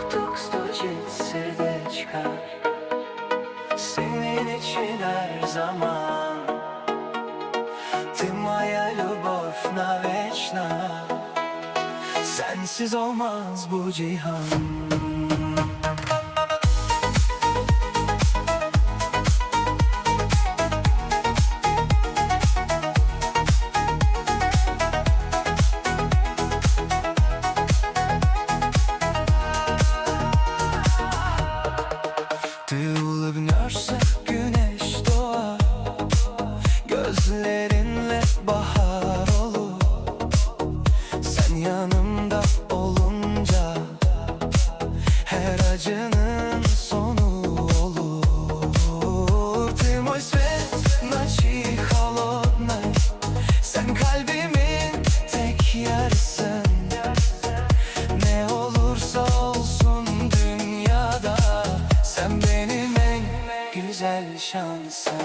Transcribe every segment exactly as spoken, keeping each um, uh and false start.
tuk stучит сердечко. Senin için her zaman. Ты моя любовь навечно. Sensiz olmaz bu cihan. Uluvnörse güneş doğar, gözlerinle bahar olur. Sen yanımda olunca her acının sonu olur. Ty mój świat, nocи холодной. Sen kalbimin tek yarısın. Ne olursa olsun dünyada sen benim en güzel şansım.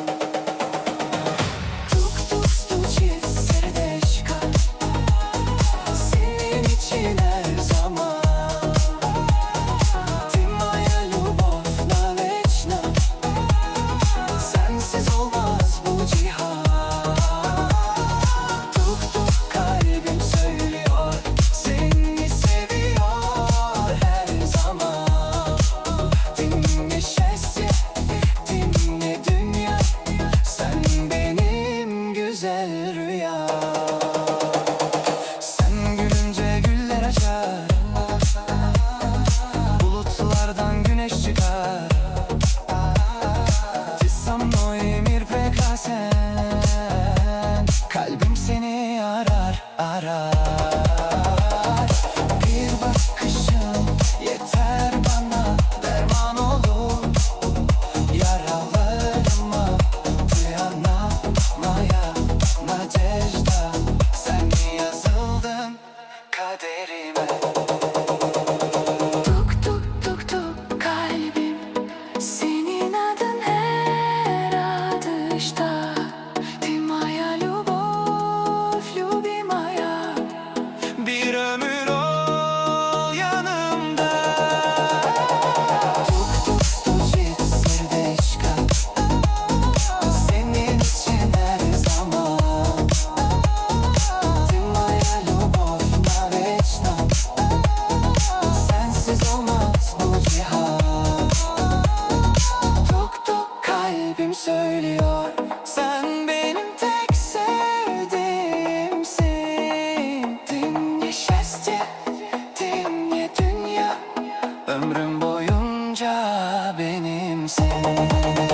Tuk tuk stучит сердечко. Senin için her zaman. Ты моя любовь навечно. Sensiz olmaz bu cihan. Tuk tuk kalbim söylüyor, seni seviyor her zaman. Dinle счастье, dinle dünya, sen benim güzel rüya. Sen gülünce güller açar, bulutlardan güneş çıkar. Ty со mной мир прекрасен. Kalbim seni arar, arar. Bir bakışın yeter bana, derman olur yaralarıma. Ты моя надежда. Sen yazıldın kaderime. Tuk tuk tuk tuk kalbim, senin adın her atışta. Ты моя любовь, любимая. Bir ömür ol yanımda. Tuk tuk stучит сердечко. Senin için her zaman. Ты моя любовь навечно. Sensiz olmaz bu cihan. Tuk tuk kalbim söylüyor, sen benim tek sevdiğimsin. Dinle счастье, dinle dünya, ömrüm boyunca benimsin.